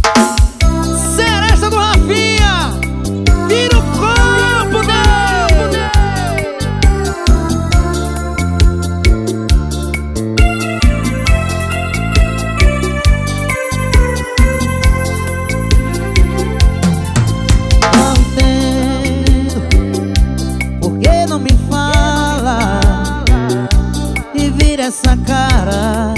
Seresta do Rafinha, vira o corpo dele. Não entendo por que não me fala e vira essa cara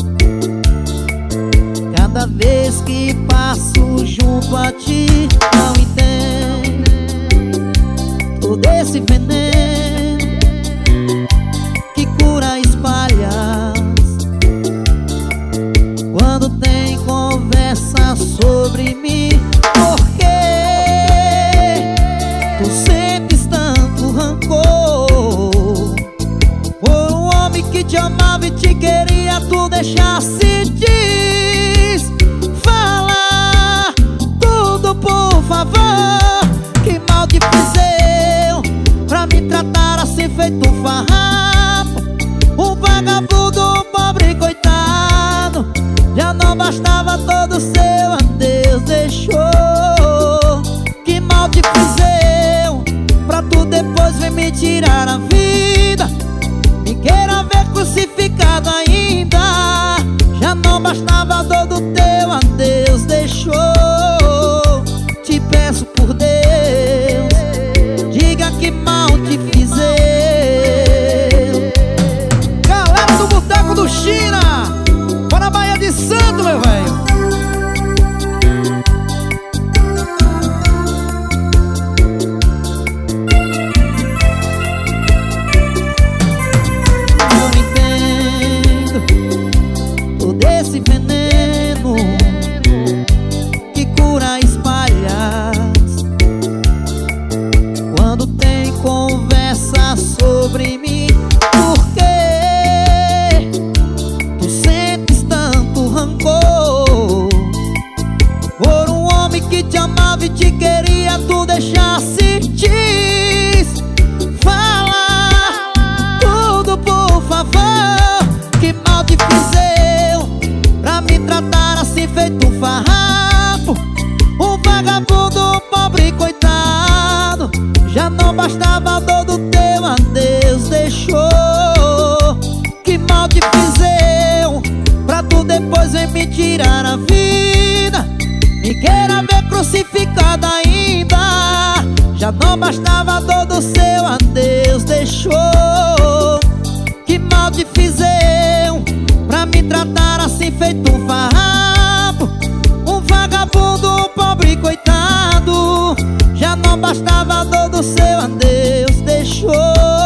cada vez que passo junto a ti. Não entendo todo esse veneno que cura espalhas quando tem conversa sobre mim. Por que tu sentes tanto rancor por um homem que te amava e te queria? Tu deixasse diz, fala tudo por favor. Que mal te fiz eu pra me tratar assim feito um farrapo, um vagabundo, um pobre coitado? Já não bastava todo seu adeus deixou. Que mal te fiz eu pra tu depois vir me tirar a vida, me queira ver crucificado ainda? Já não bastava a dor do teu adeus deixou. Te peço por Deus, diga que mal te fiz eu. Galera do Boteco do China, bora Bahia de Santo, meu velho. Não entendo todo esse veneno que cura espalhas quando tem conversa sobre mim. Por que tu sentes tanto rancor por um homem que te amava e te queria? Tu deixasse diz, fala tudo por favor. Que mal te fiz eu pra me tratar assim feito um farrapo, um vagabundo, um pobre coitado? Já não bastava a dor do teu adeus deixou. Que mal te fiz eu pra tu depois vir me tirar a vida, me queira ver crucificado ainda? Já não bastava a dor do seu adeus deixou. Que mal te fiz eu pra me tratar assim feito um farrapo, um vagabundo, um pobre coitado? Já não bastava a dor do seu adeus deixou.